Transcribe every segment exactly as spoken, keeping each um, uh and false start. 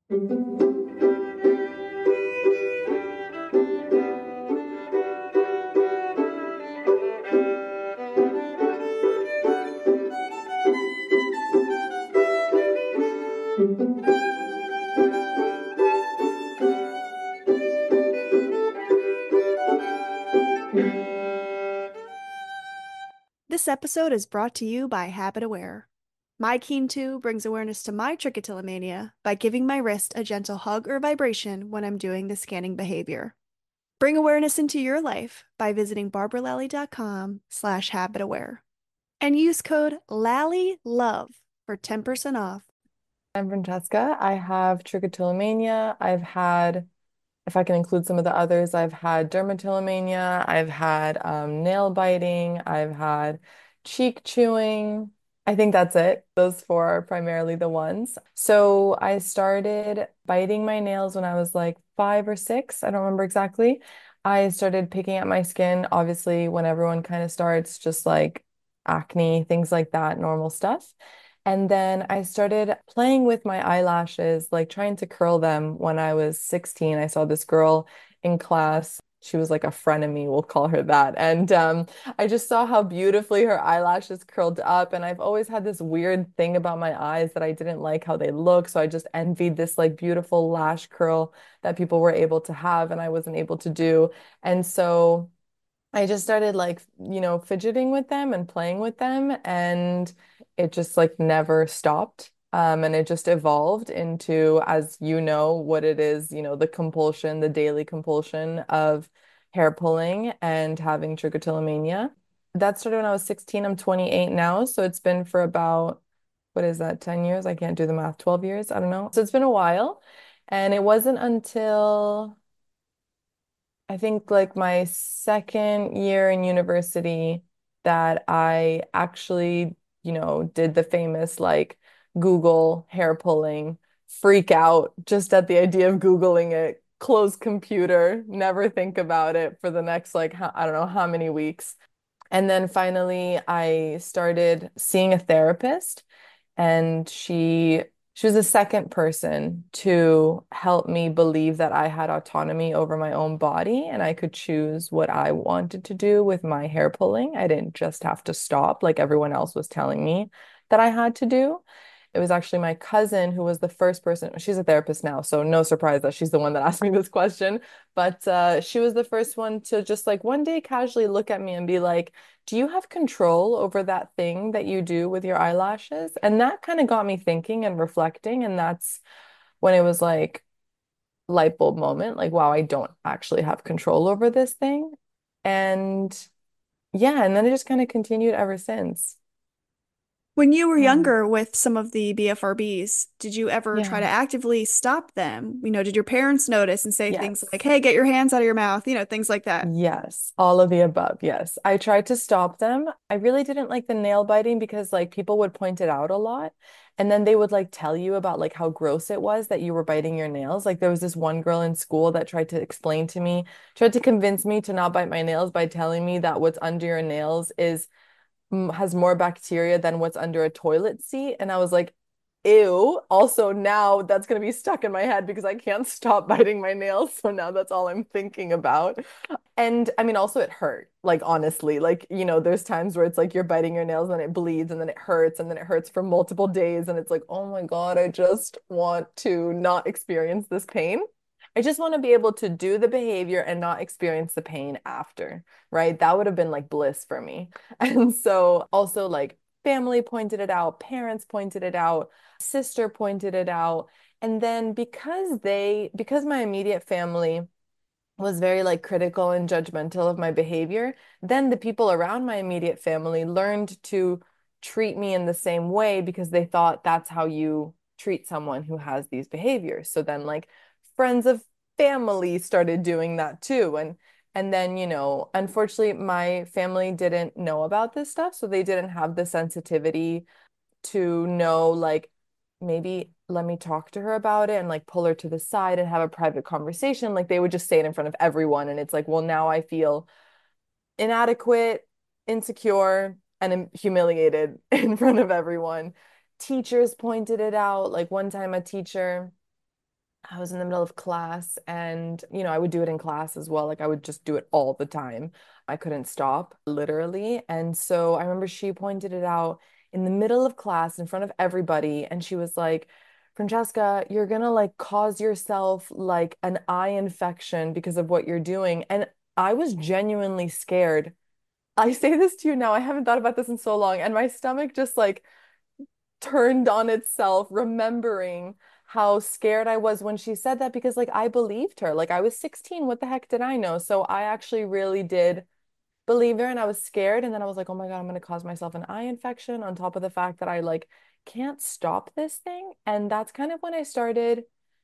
This episode is brought to you by Habit Aware. My Keen two brings awareness to my trichotillomania by giving my wrist a gentle hug or vibration when I'm doing the scanning behavior. Bring awareness into your life by visiting barbaralally.com slash habitaware and use code LALLYLOVE for ten percent off. I'm Francesca. I have trichotillomania. I've had, if I can include some of the others, I've had dermatillomania. I've had um, nail biting. I've had cheek chewing. I think that's it. Those four are primarily the ones. So I started biting my nails when I was like five or six. I don't remember exactly. I started picking at my skin, obviously, when everyone kind of starts, just like acne, things like that, normal stuff. And then I started playing with my eyelashes, like trying to curl them when I was sixteen. I saw this girl in class. She was like a frenemy, we'll call her that. And um, I just saw how beautifully her eyelashes curled up. And I've always had this weird thing about my eyes that I didn't like how they look. So I just envied this like beautiful lash curl that people were able to have and I wasn't able to do. And so I just started like, you know, fidgeting with them and playing with them, and it just like never stopped. Um, and it just evolved into, as you know, what it is, you know, the compulsion, the daily compulsion of hair pulling and having trichotillomania. That started when I was sixteen. I'm twenty-eight now. So it's been for about, what is that, ten years? I can't do the math, twelve years. I don't know. So it's been a while. And it wasn't until I think like my second year in university that I actually, you know, did the famous like Google hair pulling, freak out just at the idea of Googling it, close computer, never think about it for the next like, ho- I don't know how many weeks. And then finally, I started seeing a therapist, and she she was the second person to help me believe that I had autonomy over my own body and I could choose what I wanted to do with my hair pulling. I didn't just have to stop like everyone else was telling me that I had to do. It was actually my cousin who was the first person. She's a therapist now, so no surprise that she's the one that asked me this question. But uh, she was the first one to just like one day casually look at me and be like, do you have control over that thing that you do with your eyelashes? And that kind of got me thinking and reflecting. And that's when it was like light bulb moment, like, wow, I don't actually have control over this thing. And yeah, and then it just kind of continued ever since. When you were Yeah. younger with some of the B F R Bs, did you ever try Yeah. to actively stop them? You know, did your parents notice and say things Yes. like, hey, get your hands out of your mouth, you know, things like that? Yes, all of the above. Yes. I tried to stop them. I really didn't like the nail biting because like people would point it out a lot. And then they would like tell you about like how gross it was that you were biting your nails. Like there was this one girl in school that tried to explain to me, tried to convince me to not bite my nails by telling me that what's under your nails is m- has more bacteria than what's under a toilet seat. And I was like, ew. Also, now that's going to be stuck in my head because I can't stop biting my nails. So now that's all I'm thinking about. And I mean, also it hurt. Like honestly, like you know, there's times where it's like you're biting your nails and it bleeds and then it hurts and then it hurts for multiple days and it's like, oh my God, I just want to not experience this pain. I just want to be able to do the behavior and not experience the pain after, right? That would have been like bliss for me. And so also like family pointed it out, parents pointed it out, sister pointed it out. And then because they, because my immediate family was very like critical and judgmental of my behavior, then the people around my immediate family learned to treat me in the same way because they thought that's how you treat someone who has these behaviors. So then like friends of family started doing that too. And and then, you know, unfortunately, my family didn't know about this stuff, so they didn't have the sensitivity to know like maybe let me talk to her about it and like pull her to the side and have a private conversation. Like they would just say it in front of everyone. And it's like, well, now I feel inadequate, insecure, and humiliated in front of everyone. Teachers pointed it out. Like one time, a teacher I was in the middle of class and, you know, I would do it in class as well. Like I would just do it all the time. I couldn't stop, literally. And so I remember she pointed it out in the middle of class in front of everybody. And she was like, Francesca, you're gonna like cause yourself like an eye infection because of what you're doing. And I was genuinely scared. I say this to you now, I haven't thought about this in so long. And my stomach just like turned on itself, remembering how scared I was when she said that because like I believed her. Like I was sixteen, what the heck did I know? So I actually really did believe her and I was scared and then I was like, "Oh my God, I'm going to cause myself an eye infection on top of the fact that I like can't stop this thing." And that's kind of when I started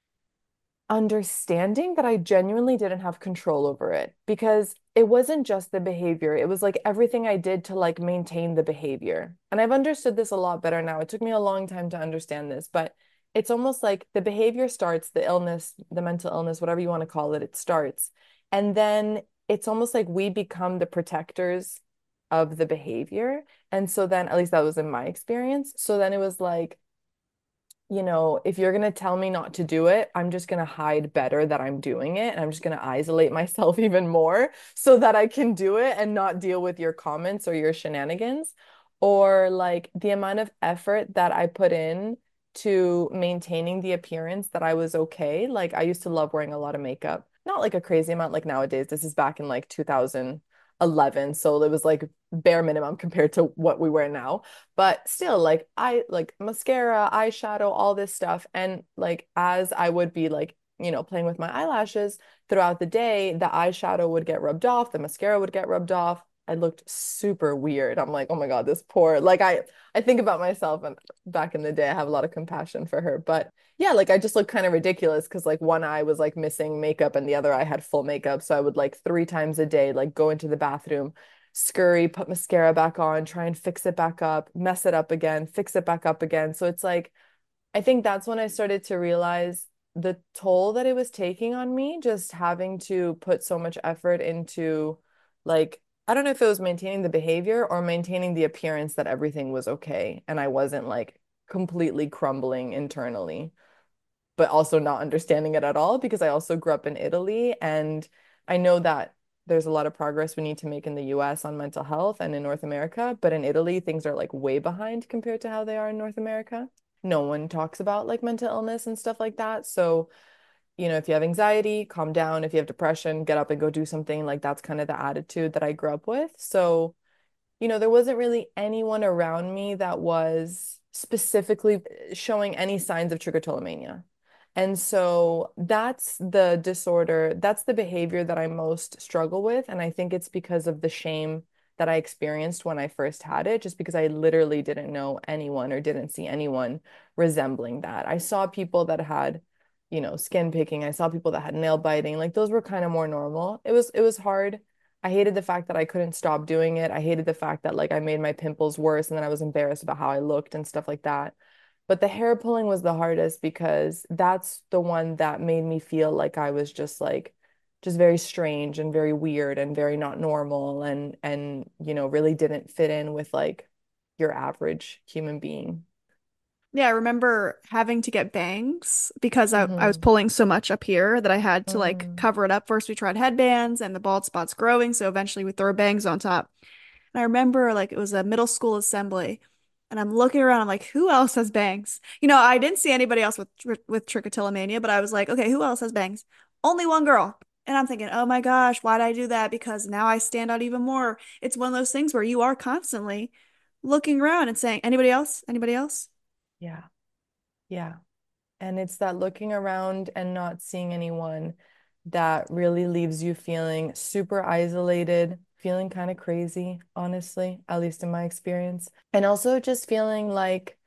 understanding that I genuinely didn't have control over it because it wasn't just the behavior. It was like everything I did to like maintain the behavior. And I've understood this a lot better now. It took me a long time to understand this, but it's almost like the behavior starts, the illness, the mental illness, whatever you want to call it, it starts. And then it's almost like we become the protectors of the behavior. And so then, at least that was in my experience. So then it was like, you know, if you're going to tell me not to do it, I'm just going to hide better that I'm doing it. And I'm just going to isolate myself even more so that I can do it and not deal with your comments or your shenanigans. Or like the amount of effort that I put in to maintaining the appearance that I was okay. Like I used to love wearing a lot of makeup, not like a crazy amount like nowadays. This is back in like two thousand eleven. So it was like bare minimum compared to what we wear now. But still, like I like mascara, eyeshadow, all this stuff. And like as I would be like, you know, playing with my eyelashes throughout the day, the eyeshadow would get rubbed off, the mascara would get rubbed off. I looked super weird. I'm like, oh my God, this poor, like I I think about myself and back in the day, I have a lot of compassion for her. But yeah, like I just looked kind of ridiculous because like one eye was like missing makeup and the other eye had full makeup. So I would like three times a day, like go into the bathroom, scurry, put mascara back on, try and fix it back up, mess it up again, fix it back up again. So it's like, I think that's when I started to realize the toll that it was taking on me, just having to put so much effort into like, I don't know if it was maintaining the behavior or maintaining the appearance that everything was okay. And I wasn't like completely crumbling internally, but also not understanding it at all because I also grew up in Italy and I know that there's a lot of progress we need to make in the U S on mental health and in North America, but in Italy things are like way behind compared to how they are in North America. No one talks about like mental illness and stuff like that. So, you know, if you have anxiety, calm down. If you have depression, get up and go do something. Like that's kind of the attitude that I grew up with. So, you know, there wasn't really anyone around me that was specifically showing any signs of trichotillomania. And so that's the disorder, that's the behavior that I most struggle with. And I think it's because of the shame that I experienced when I first had it, just because I literally didn't know anyone or didn't see anyone resembling that. I saw people that had, you know, skin picking. I saw people that had nail biting. Like those were kind of more normal. It was it was hard. I hated the fact that I couldn't stop doing it. I hated the fact that like I made my pimples worse and then I was embarrassed about how I looked and stuff like that. But the hair pulling was the hardest because that's the one that made me feel like I was just like just very strange and very weird and very not normal and and you know really didn't fit in with like your average human being. Yeah, I remember having to get bangs because I, I was Hmm. pulling so much up here that I had to like Mm. cover it up. First, we tried headbands and the bald spot's growing, so eventually we throw bangs on top. And I remember like it was a middle school assembly, and I'm looking around, I'm like, who else has bangs? You know, I didn't see anybody else with tr- with trichotillomania, but I was like, okay, who else has bangs? Only one girl. And I'm thinking, oh my gosh, why'd I do that? Because now I stand out even more. It's one of those things where you are constantly looking around and saying, anybody else? Anybody else? Yeah. Yeah. And it's that looking around and not seeing anyone that really leaves you feeling super isolated, feeling kind of crazy, honestly, at least in my experience. And also just feeling like,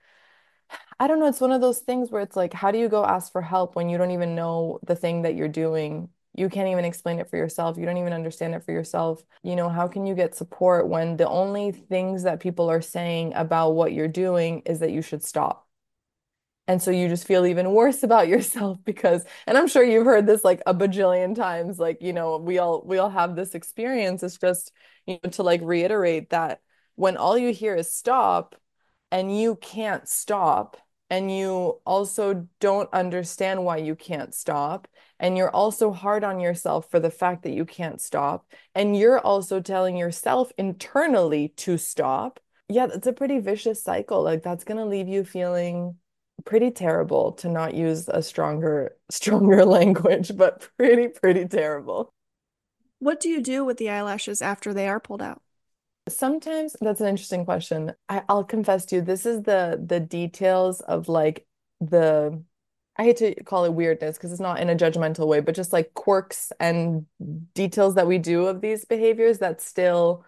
I don't know, it's one of those things where it's like, how do you go ask for help when you don't even know the thing that you're doing? You can't even explain it for yourself. You don't even understand it for yourself. You know, how can you get support when the only things that people are saying about what you're doing is that you should stop? And so you just feel even worse about yourself because, and I'm sure you've heard this like a bajillion times, like, you know, we all we all have this experience. It's just, you know, to like reiterate that when all you hear is stop and you can't stop, and you also don't understand why you can't stop. And you're also hard on yourself for the fact that you can't stop. And you're also telling yourself internally to stop. Yeah, that's a pretty vicious cycle. Like that's going to leave you feeling pretty terrible, to not use a stronger, stronger language, but pretty, pretty terrible. What do you do with the eyelashes after they are pulled out? Sometimes that's an interesting question. I, I'll confess to you, this is the the details of like the I hate to call it weirdness because it's not in a judgmental way, but just like quirks and details that we do of these behaviors that still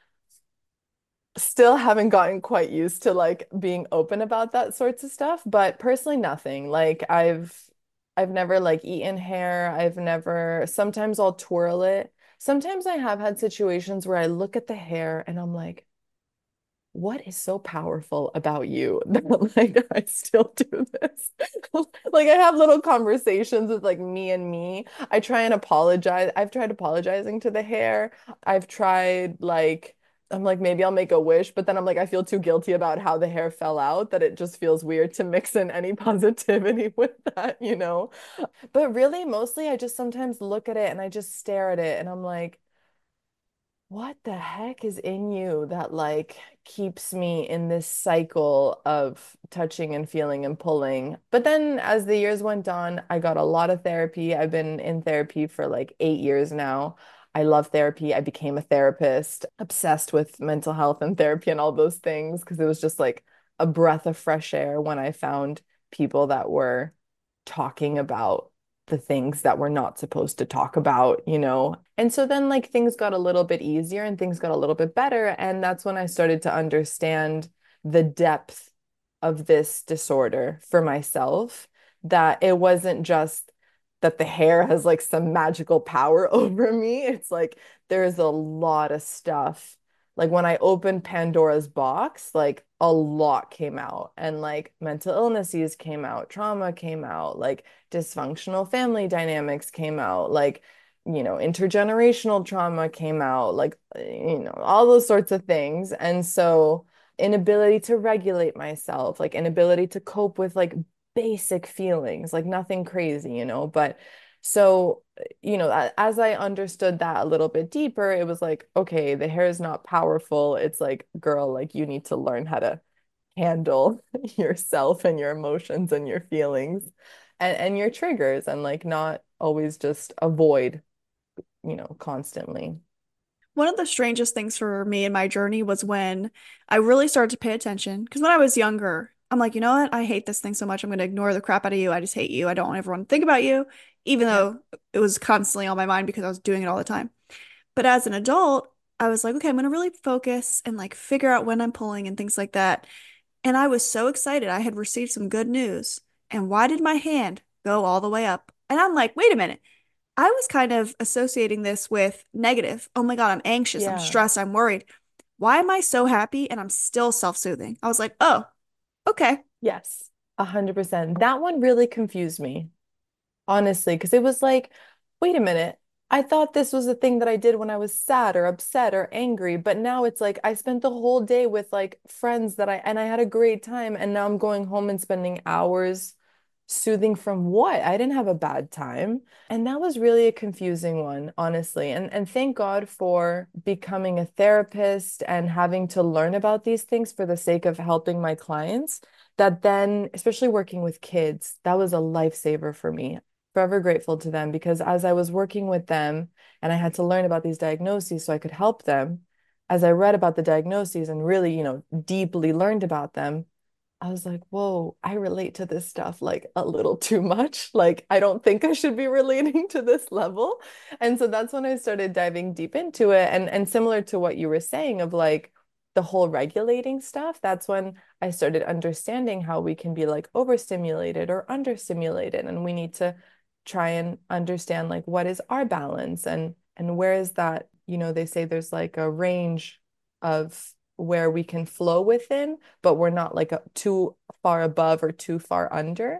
still haven't gotten quite used to like being open about that sorts of stuff. But personally, nothing. Like I've I've never like eaten hair. I've never, sometimes I'll twirl it. Sometimes I have had situations where I look at the hair and I'm like, what is so powerful about you that like I still do this? Like I have little conversations with like me and me. I try and apologize. I've tried apologizing to the hair. I've tried like I'm like maybe I'll make a wish, but then I'm like I feel too guilty about how the hair fell out that it just feels weird to mix in any positivity with that, you know? But really mostly I just sometimes look at it and I just stare at it and I'm like what the heck is in you that like keeps me in this cycle of touching and feeling and pulling? But then as the years went on, I got a lot of therapy. I've been in therapy for like eight years now. I love therapy. I became a therapist, obsessed with mental health and therapy and all those things because it was just like a breath of fresh air when I found people that were talking about the things that we're not supposed to talk about, you know? And so then, like, things got a little bit easier and things got a little bit better. And that's when I started to understand the depth of this disorder for myself, that it wasn't just that the hair has like some magical power over me. It's like there's a lot of stuff. Like when I opened Pandora's box, like a lot came out, and like mental illnesses came out, trauma came out, like dysfunctional family dynamics came out, like, you know, intergenerational trauma came out, like, you know, all those sorts of things. And so, inability to regulate myself, like, inability to cope with like basic feelings, like nothing crazy, you know, but so, you know, as I understood that a little bit deeper, it was like, okay, the hair is not powerful. It's like, girl, like you need to learn how to handle yourself and your emotions and your feelings and and your triggers and like not always just avoid, you know, constantly. One of the strangest things for me in my journey was when I really started to pay attention. Because when I was younger, I'm like, you know what? I hate this thing so much. I'm going to ignore the crap out of you. I just hate you. I don't want everyone to think about you, even Yeah. though it was constantly on my mind because I was doing it all the time. But as an adult, I was like, okay, I'm going to really focus and like figure out when I'm pulling and things like that. And I was so excited. I had received some good news. And why did my hand go all the way up? And I'm like, wait a minute. I was kind of associating this with negative. Oh my God, I'm anxious, I'm Yeah. stressed, I'm worried. Why am I so happy and I'm still self-soothing? I was like, oh, okay. Yes. A hundred percent. That one really confused me, honestly, because it was like, wait a minute. I thought this was a thing that I did when I was sad or upset or angry, but now it's like I spent the whole day with like friends that I and I had a great time, and now I'm going home and spending hours soothing from what? I didn't have a bad time. And that was really a confusing one, honestly. And and thank God for becoming a therapist and having to learn about these things for the sake of helping my clients. That then, especially working with kids, that was a lifesaver for me. Forever grateful to them because as I was working with them and I had to learn about these diagnoses so I could help them, as I read about the diagnoses and really, you know, deeply learned about them, I was like, whoa, I relate to this stuff like a little too much. Like, I don't think I should be relating to this level. And so that's when I started diving deep into it. And and similar to what you were saying of like the whole regulating stuff, that's when I started understanding how we can be like overstimulated or understimulated. And we need to try and understand like what is our balance and and where is that, you know, they say there's like a range of where we can flow within, but we're not like a, too far above or too far under.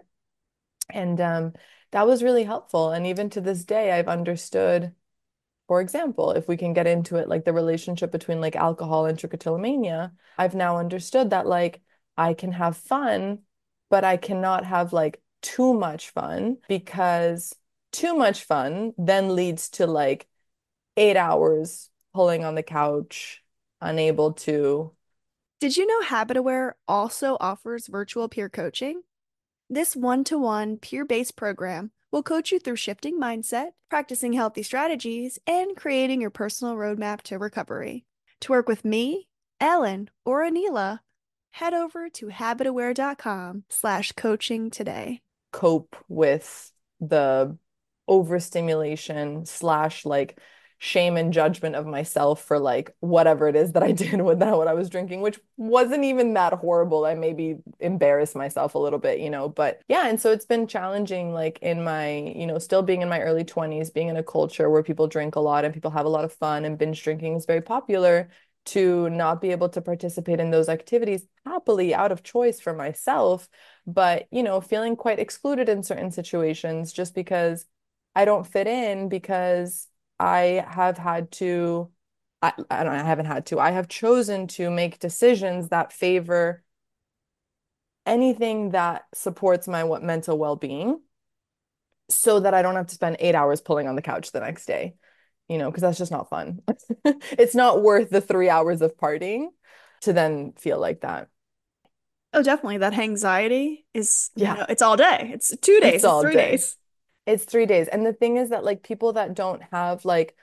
And um, that was really helpful. And even to this day, I've understood, for example, if we can get into it, like the relationship between like alcohol and trichotillomania, I've now understood that like I can have fun but I cannot have like too much fun because too much fun then leads to like eight hours pulling on the couch, unable to. Did you know Habit Aware also offers virtual peer coaching? This one to one, peer based program will coach you through shifting mindset, practicing healthy strategies, and creating your personal roadmap to recovery. To work with me, Ellen, or Anila, head over to habitaware.com slash coaching today. Cope with the overstimulation slash like shame and judgment of myself for like whatever it is that I did with that what I was drinking, which wasn't even that horrible. I maybe embarrassed myself a little bit, you know, but yeah, and so it's been challenging like in my, you know, still being in my early twenties, being in a culture where people drink a lot and people have a lot of fun and binge drinking is very popular, to not be able to participate in those activities happily out of choice for myself, but you know, feeling quite excluded in certain situations just because I don't fit in because I have had to, I, I don't, I haven't had to, I have chosen to make decisions that favor anything that supports my what mental well-being so that I don't have to spend eight hours pulling on the couch the next day, you know, because that's just not fun. It's not worth the three hours of partying to then feel like that. Oh, definitely. That anxiety is, you Yeah, know, it's all day. It's two it's days, it's all three day. days. It's three days. And the thing is that like people that don't have like,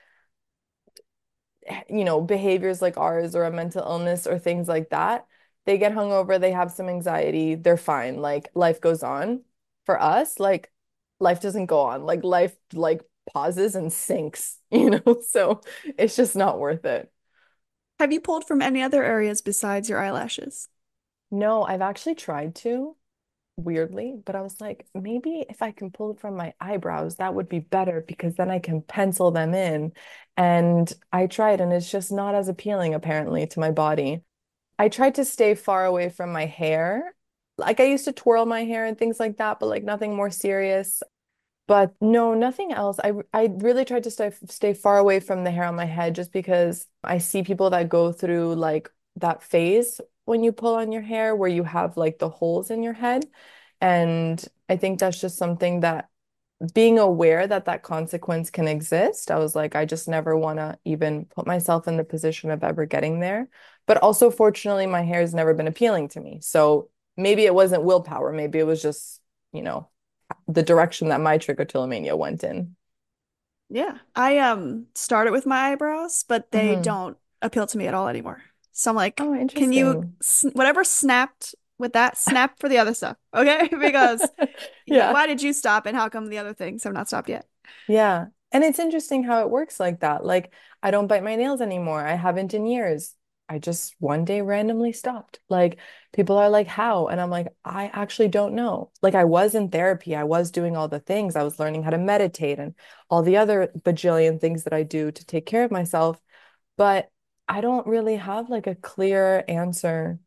you know, behaviors like ours or a mental illness or things like that, they get hungover, they have some anxiety, they're fine. Like life goes on. For us, like life doesn't go on. Like life like pauses and sinks, you know? So it's just not worth it. Have you pulled from any other areas besides your eyelashes? No, I've actually tried to, weirdly, but I was like, maybe if I can pull it from my eyebrows, that would be better because then I can pencil them in. And I tried, and it's just not as appealing, apparently, to my body. I tried to stay far away from my hair. Like I used to twirl my hair and things like that, but like nothing more serious. But no, nothing else. I I really tried to stay stay far away from the hair on my head just because I see people that go through like that phase when you pull on your hair where you have like the holes in your head. And I think that's just something that being aware that that consequence can exist, I was like, I just never want to even put myself in the position of ever getting there. But also, fortunately, my hair has never been appealing to me. So maybe it wasn't willpower. Maybe it was just, you know, the direction that my trichotillomania went in. Yeah. I um started with my eyebrows, but they Hmm. don't appeal to me at all anymore. So I'm like, Oh, can you interesting. s- whatever snapped with that, snap for the other stuff, okay? Because y- Yeah. why did you stop and how come the other things have not stopped yet? Yeah. And it's interesting how it works like that. Like, I don't bite my nails anymore. I haven't in years. I just one day randomly stopped. Like, people are like, how? And I'm like, I actually don't know. Like, I was in therapy. I was doing all the things. I was learning how to meditate and all the other bajillion things that I do to take care of myself. But I don't really have like a clear answer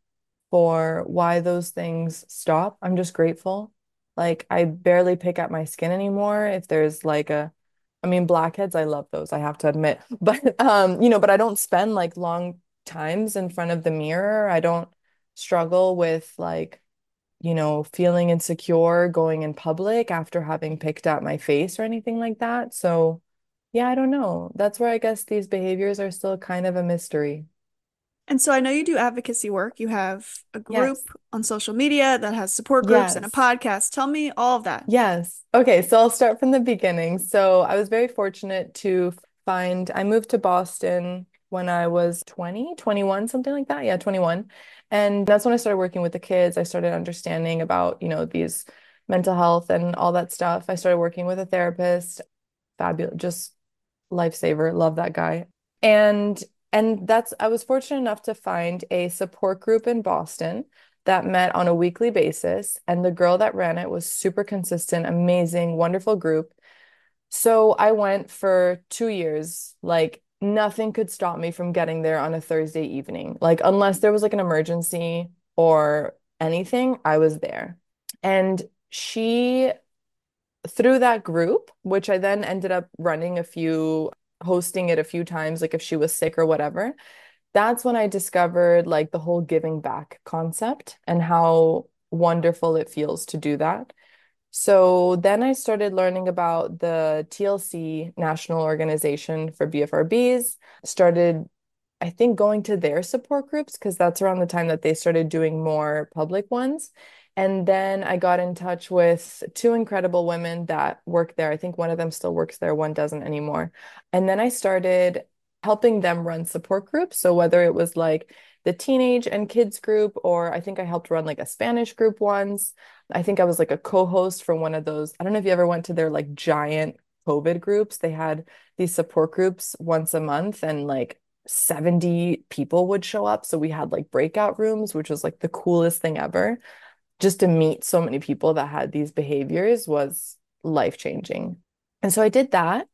for why those things stop. I'm just grateful. Like I barely pick at my skin anymore. If there's like a, I mean, blackheads, I love those, I have to admit. But um, you know, but I don't spend like long times in front of the mirror. I don't struggle with like, you know, feeling insecure going in public after having picked at my face or anything like that. So yeah, I don't know. That's where I guess these behaviors are still kind of a mystery. And so I know you do advocacy work. You have a Yes. group on social media that has support groups and a Yes. podcast. Tell me all of that. Yes. Okay, so I'll start from the beginning. So I was very fortunate to find, I moved to Boston when I was twenty, twenty-one, something like that. Yeah, twenty-one. And that's when I started working with the kids. I started understanding about, you know, these mental health and all that stuff. I started working with a therapist, fabulous, just lifesaver. Love that guy. And and that's I was fortunate enough to find a support group in Boston that met on a weekly basis. And the girl that ran it was super consistent, amazing, wonderful group. So I went for two years. Like nothing could stop me from getting there on a Thursday evening. Like unless there was like an emergency or anything, I was there. And she through that group, which I then ended up running a few, hosting it a few times, like if she was sick or whatever, that's when I discovered like the whole giving back concept and how wonderful it feels to do that. So then I started learning about the T L C National Organization for B F R Bs, started, I think, going to their support groups because that's around the time that they started doing more public ones. And then I got in touch with two incredible women that work there. I think one of them still works there, one doesn't anymore. And then I started helping them run support groups. So whether it was like the teenage and kids group, or I think I helped run like a Spanish group once. I think I was like a co-host for one of those. I don't know if you ever went to their like giant COVID groups. They had these support groups once a month and like seventy people would show up. So we had like breakout rooms, which was like the coolest thing ever. Just to meet so many people that had these behaviors was life-changing. And so I did that.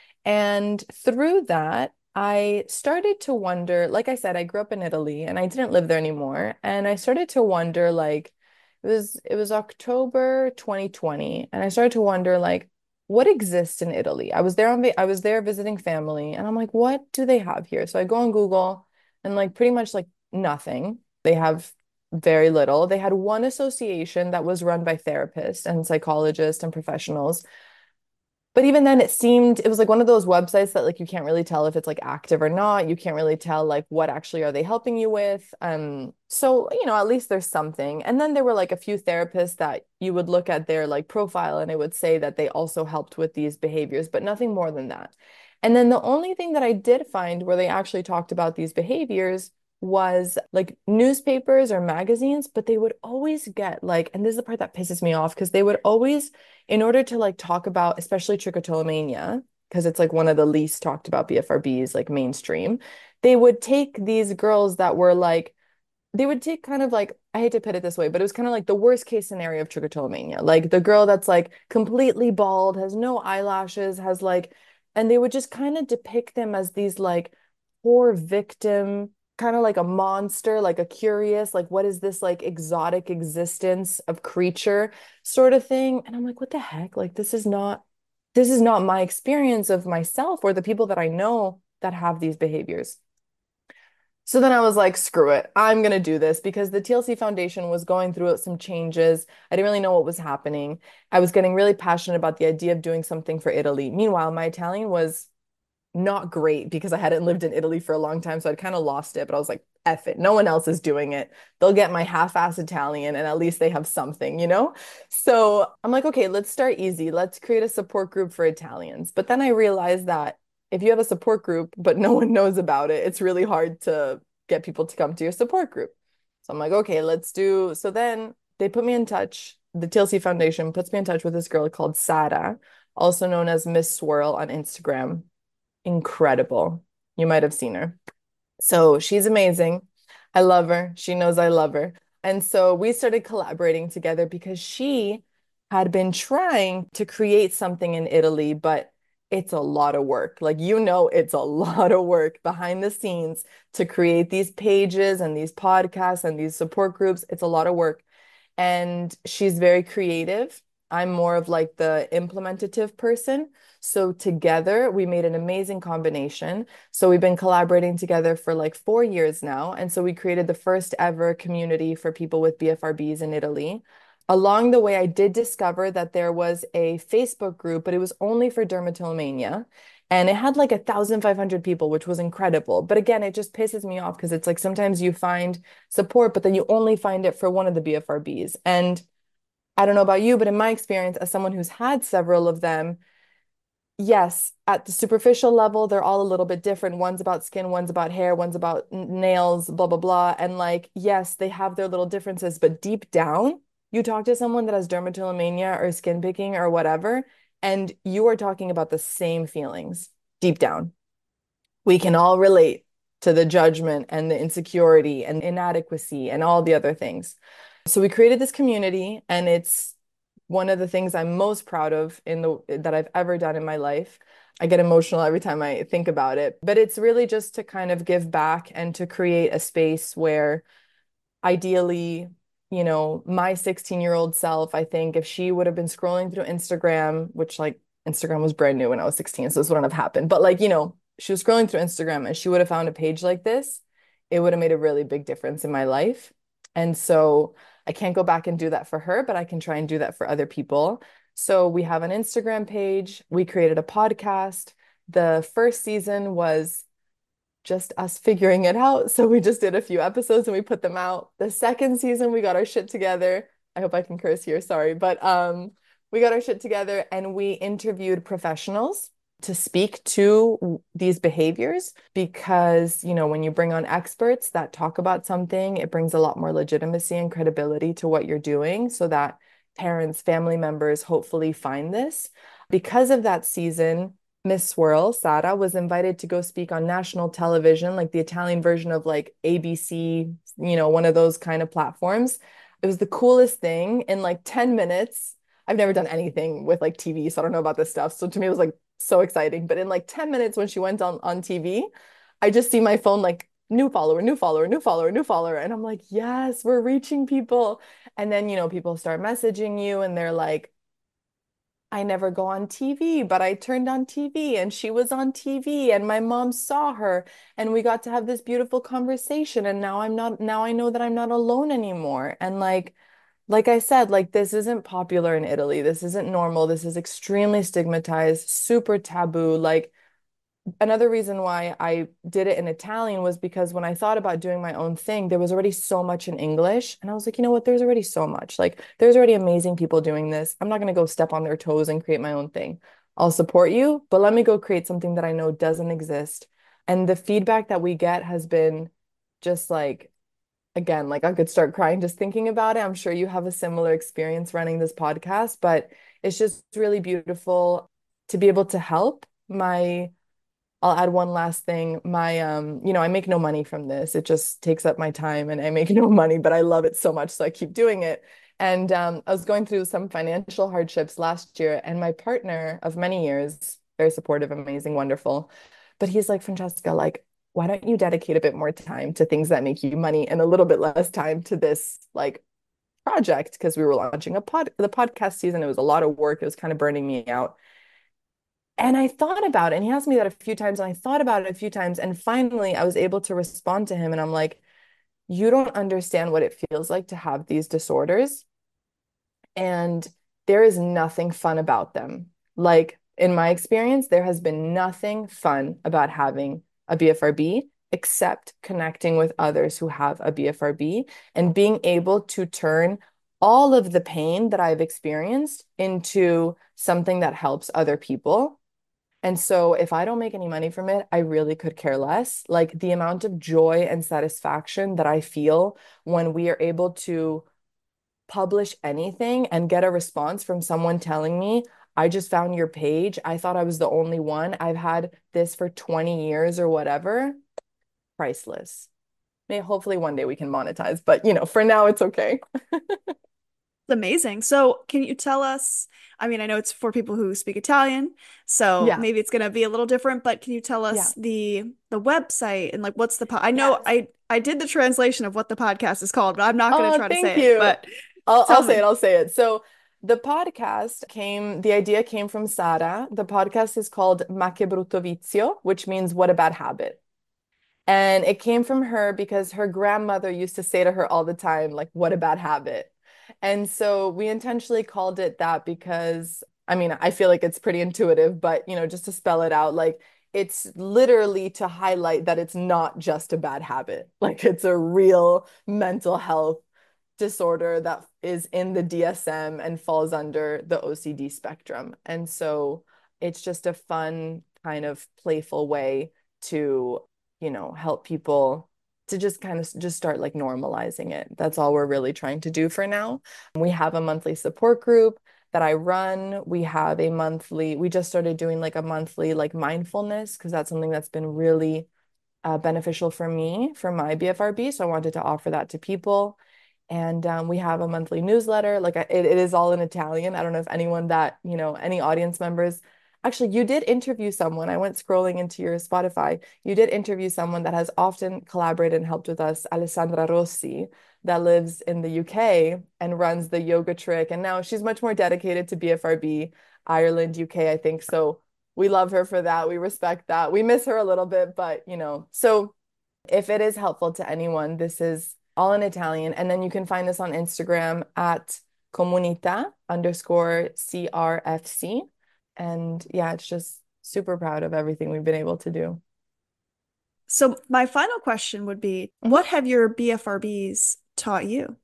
And through that, I started to wonder, like I said, I grew up in Italy and I didn't live there anymore. And I started to wonder, like, it was it was October twenty twenty, and I started to wonder, like, what exists in Italy? I was there on I was there visiting family, and I'm like, what do they have here? So I go on Google and like pretty much like nothing. They have very little. They had one association that was run by therapists and psychologists and professionals, but even then, it seemed it was like one of those websites that like you can't really tell if it's like active or not. You can't really tell like what actually are they helping you with. Um, so you know, at least there's something. And then there were like a few therapists that you would look at their like profile and it would say that they also helped with these behaviors, but nothing more than that. And then the only thing that I did find where they actually talked about these behaviors was like newspapers or magazines, but they would always get like, and this is the part that pisses me off because they would always, in order to like talk about, especially trichotillomania, because it's like one of the least talked about B F R Bs, like mainstream, they would take these girls that were like, they would take kind of like, I hate to put it this way, but it was kind of like the worst case scenario of trichotillomania. Like the girl that's like completely bald, has no eyelashes, has like, and they would just kind of depict them as these like poor victim, kind of like a monster, like a curious, like what is this like exotic existence of creature sort of thing. And I'm like, what the heck? Like this is not, this is not my experience of myself or the people that I know that have these behaviors. So then I was like, screw it. I'm going to do this because the T L C Foundation was going through some changes. I didn't really know what was happening. I was getting really passionate about the idea of doing something for Italy. Meanwhile, my Italian was not great because I hadn't lived in Italy for a long time. So I'd kind of lost it, but I was like, F it. No one else is doing it. They'll get my half-ass Italian and at least they have something, you know? So I'm like, okay, let's start easy. Let's create a support group for Italians. But then I realized that if you have a support group, but no one knows about it, it's really hard to get people to come to your support group. So I'm like, okay, let's do. So then they put me in touch. The T L C Foundation puts me in touch with this girl called Sara, also known as Miss Swirl on Instagram. Incredible. You might have seen her. So she's amazing. I love her. She knows I love her. And so we started collaborating together because she had been trying to create something in Italy, but it's a lot of work. Like, you know, it's a lot of work behind the scenes to create these pages and these podcasts and these support groups. It's a lot of work. And she's very creative. I'm more of like the implementative person. So together we made an amazing combination. So we've been collaborating together for like four years now. And so we created the first ever community for people with B F R Bs in Italy. Along the way, I did discover that there was a Facebook group, but it was only for dermatillomania. And it had like a thousand five hundred people, which was incredible. But again, it just pisses me off because it's like sometimes you find support, but then you only find it for one of the B F R Bs. And I don't know about you, but in my experience, as someone who's had several of them, yes, at the superficial level, they're all a little bit different. One's about skin, one's about hair, one's about nails, blah, blah, blah. And like, yes, they have their little differences, but deep down, you talk to someone that has dermatillomania or skin picking or whatever, and you are talking about the same feelings deep down. We can all relate to the judgment and the insecurity and inadequacy and all the other things. So we created this community, and it's one of the things I'm most proud of in the that I've ever done in my life. I get emotional every time I think about it, but it's really just to kind of give back and to create a space where ideally, you know, my sixteen-year-old self, I think if she would have been scrolling through Instagram, which like Instagram was brand new when I was sixteen, so this wouldn't have happened. But like, you know, she was scrolling through Instagram and she would have found a page like this, it would have made a really big difference in my life. And so I can't go back and do that for her, but I can try and do that for other people. So we have an Instagram page. We created a podcast. The first season was just us figuring it out. So we just did a few episodes and we put them out. The second season, we got our shit together. I hope I can curse here, sorry. But um, we got our shit together and we interviewed professionals to speak to these behaviors because, you know, when you bring on experts that talk about something, it brings a lot more legitimacy and credibility to what you're doing so that parents, family members hopefully find this. Because of that season, Miss Swirl, Sara, was invited to go speak on national television, like the Italian version of like A B C, you know, one of those kind of platforms. It was the coolest thing. In like ten minutes, I've never done anything with like T V, so I don't know about this stuff. So to me, it was like so exciting. But in like ten minutes, when she went on, on T V, I just see my phone like new follower, new follower, new follower, new follower. And I'm like, yes, we're reaching people. And then, you know, people start messaging you and they're like, I never go on T V, but I turned on T V and she was on T V and my mom saw her and we got to have this beautiful conversation. And now I'm not, now I know that I'm not alone anymore. And like, like I said, like this isn't popular in Italy. This isn't normal. This is extremely stigmatized, super taboo. Like another reason why I did it in Italian was because when I thought about doing my own thing, there was already so much in English. And I was like, you know what? There's already so much. Like, there's already amazing people doing this. I'm not going to go step on their toes and create my own thing. I'll support you, but let me go create something that I know doesn't exist. And the feedback that we get has been just like, again, like I could start crying just thinking about it. I'm sure you have a similar experience running this podcast, but it's just really beautiful to be able to help my I'll add one last thing. My, um, you know, I make no money from this. It just takes up my time and I make no money, but I love it so much. So I keep doing it. And um, I was going through some financial hardships last year, and my partner of many years, very supportive, amazing, wonderful. But he's like, Francesca, like, why don't you dedicate a bit more time to things that make you money and a little bit less time to this like project? Because we were launching a pod, the podcast season. It was a lot of work. It was kind of burning me out. And I thought about it, and he asked me that a few times, and I thought about it a few times, and finally I was able to respond to him, and I'm like, you don't understand what it feels like to have these disorders, and there is nothing fun about them. Like in my experience, there has been nothing fun about having a B F R B except connecting with others who have a B F R B and being able to turn all of the pain that I've experienced into something that helps other people. And so if I don't make any money from it, I really could care less. Like the amount of joy and satisfaction that I feel when we are able to publish anything and get a response from someone telling me, I just found your page. I thought I was the only one. I've had this for twenty years or whatever. Priceless. Maybe hopefully one day we can monetize, but you know, for now it's okay. Amazing. So, can you tell us? I mean, I know it's for people who speak Italian, so Yeah. maybe it's going to be a little different, but can you tell Yeah. us the the website and like what's the po I know Yes. I I did the translation of what the podcast is called, but I'm not going to Oh, try to thank say it. you. But I'll tell I'll say it. me. I'll say it. So the podcast came, the idea came from Sara. The podcast is called Ma che brutto vizio, which means what a bad habit. And it came from her because her grandmother used to say to her all the time, like, what a bad habit. And so we intentionally called it that because, I mean, I feel like it's pretty intuitive, but, you know, just to spell it out, like, it's literally to highlight that it's not just a bad habit. Like, it's a real mental health disorder that is in the D S M and falls under the O C D spectrum. And so it's just a fun, kind of playful way to, you know, help people to just kind of just start like normalizing it. That's all we're really trying to do for now. We have a monthly support group that I run. We have a monthly, we just started doing like a monthly like mindfulness because that's something that's been really uh, beneficial for me for my B F R B. So I wanted to offer that to people. And um, we have a monthly newsletter. Like I, it, it is all in Italian. I don't know if anyone that, you know, any audience members. Actually, you did interview someone. I went scrolling into your Spotify. You did interview someone that has often collaborated and helped with us, Alessandra Rossi, that lives in the U K and runs the Yoga Trick. And now she's much more dedicated to B F R B, Ireland, U K, I think. So we love her for that. We respect that. We miss her a little bit, but you know, so if it is helpful to anyone, this is all in Italian. And then you can find this on Instagram at comunità underscore C R F C. And yeah, it's just super proud of everything we've been able to do. So my final question would be, what Mhm. have your B F R Bs taught you?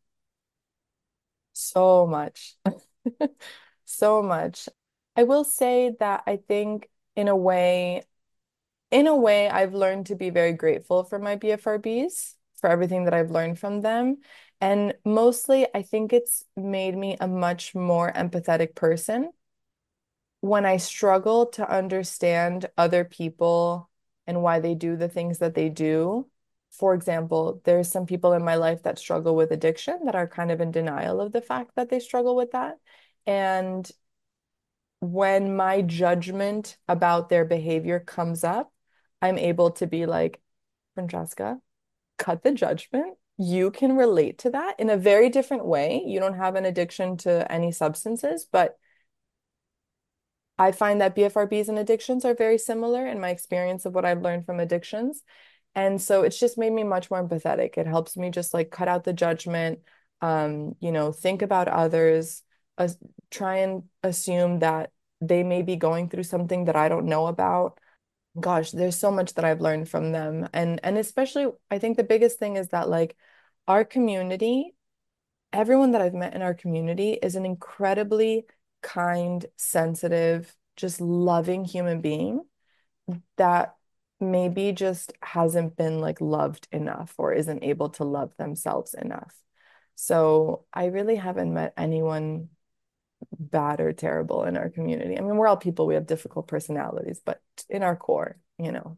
So much. So much. I will say that I think in a way, in a way, I've learned to be very grateful for my B F R Bs, for everything that I've learned from them. And mostly, I think it's made me a much more empathetic person. When I struggle to understand other people and why they do the things that they do, for example, there's some people in my life that struggle with addiction that are kind of in denial of the fact that they struggle with that. And when my judgment about their behavior comes up, I'm able to be like, Francesca, cut the judgment. You can relate to that in a very different way. You don't have an addiction to any substances, but I find that B F R Bs and addictions are very similar in my experience of what I've learned from addictions. And so it's just made me much more empathetic. It helps me just like cut out the judgment, um, you know, think about others, uh, try and assume that they may be going through something that I don't know about. Gosh, there's so much that I've learned from them. And and especially I think the biggest thing is that like our community, everyone that I've met in our community is an incredibly kind, sensitive, just loving human being that maybe just hasn't been like loved enough or isn't able to love themselves enough. So I really haven't met anyone bad or terrible in our community. I mean, we're all people, we have difficult personalities, but in our core, you know.